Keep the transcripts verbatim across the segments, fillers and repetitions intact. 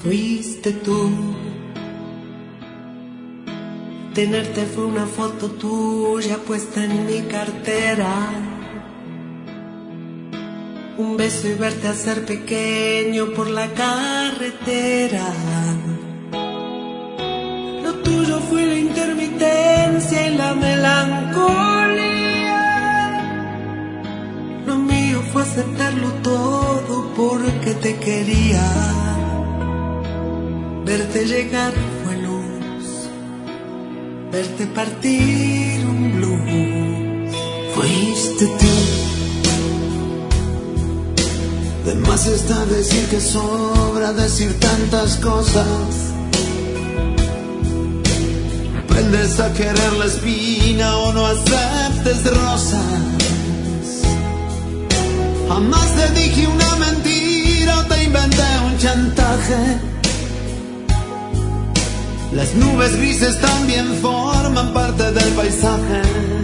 Fuiste tú. Tenerte fue una foto tuya puesta en mi cartera. Un beso y verte hacer pequeño por la carretera. Lo tuyo fue la intermitencia y la melancolía. Lo mío fue aceptarlo todo porque te quería. Verte llegar fue luz, verte partir un blues. Fuiste tú. De más está decir que sobra decir tantas cosas. Aprendes a querer la espina o no aceptes rosas. Jamás te dije una mentira o te inventé un chantaje. Las nubes grises también forman parte del paisaje.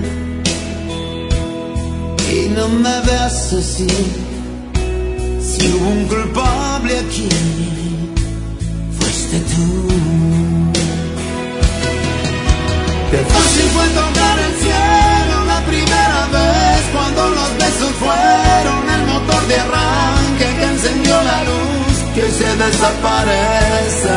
Y no me veas así. Si hubo un culpable aquí, fuiste tú. Qué fácil fue tocar el cielo la primera vez, cuando los besos fueron el motor de arranque que encendió la luz que hoy se desaparece.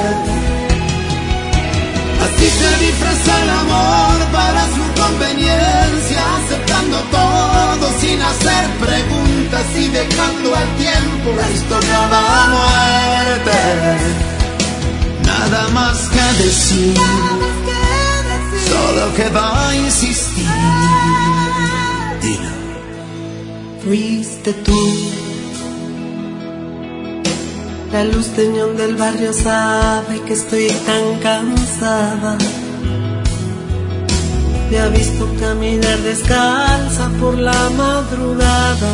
Así se disfraza el amor para su conveniencia, aceptando todo sin hacer preguntas y dejando al tiempo la historia de la muerte. Nada más que decir, solo queda insistir. Dilo. Fuiste tú. La luz de neón del barrio sabe que estoy tan cansada. Me ha visto caminar descalza por la madrugada.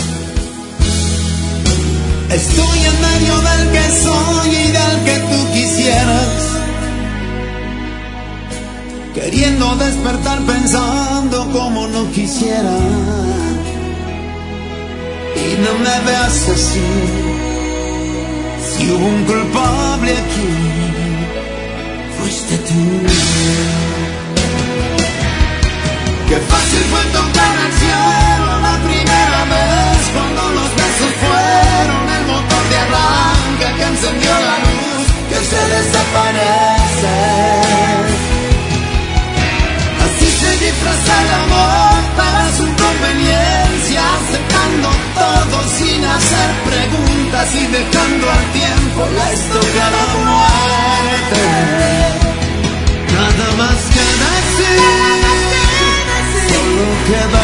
Estoy en medio del que soy y del que tú quisieras, queriendo despertar pensando como no quisiera. Y no me veas así. Si hubo un culpable aquí, fuiste tú. Qué fácil fue tocar el cielo la primera vez, cuando los besos fueron el motor de arranque que encendió la luz que se desaparece. Así se disfraza el amor para su conveniencia, aceptando todo sin hacer preguntas y dejando al tiempo la historia de la muerte. Nada más que decir, solo queda